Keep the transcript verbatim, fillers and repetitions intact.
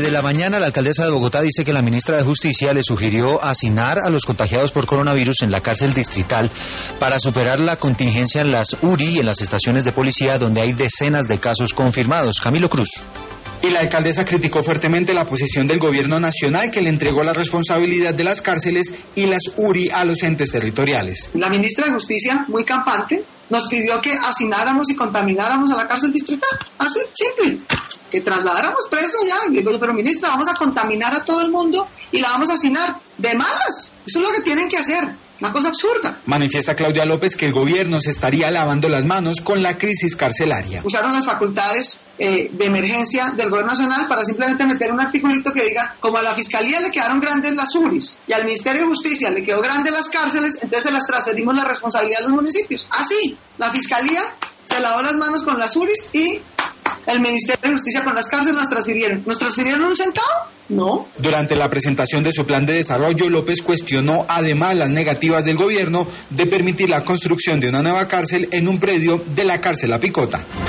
Durante la mañana, la alcaldesa de Bogotá dice que la ministra de Justicia le sugirió hacinar a los contagiados por coronavirus en la cárcel distrital para superar la contingencia en las U R I y en las estaciones de policía donde hay decenas de casos confirmados. Camilo Cruz. Y la alcaldesa criticó fuertemente la posición del gobierno nacional, que le entregó la responsabilidad de las cárceles y las U R I a los entes territoriales. La ministra de Justicia, muy campante, nos pidió que hacináramos y contamináramos a la cárcel distrital. Así, simple. Que trasladáramos presos ya. Y digo, pero ministra, vamos a contaminar a todo el mundo y la vamos a hacinar. De malas. Eso es lo que tienen que hacer. Una cosa absurda. Manifiesta Claudia López que el gobierno se estaría lavando las manos con la crisis carcelaria. Usaron las facultades eh, de emergencia del gobierno nacional para simplemente meter un articulito que diga, como a la Fiscalía le quedaron grandes las U R Is y al Ministerio de Justicia le quedó grandes las cárceles, entonces se las transferimos la responsabilidad a los municipios. Así, la Fiscalía se lavó las manos con las U R Is y el Ministerio de Justicia con las cárceles las transfirieron. ¿Nos transfirieron un centavo? No. Durante la presentación de su plan de desarrollo, López cuestionó además las negativas del gobierno de permitir la construcción de una nueva cárcel en un predio de la cárcel La Picota.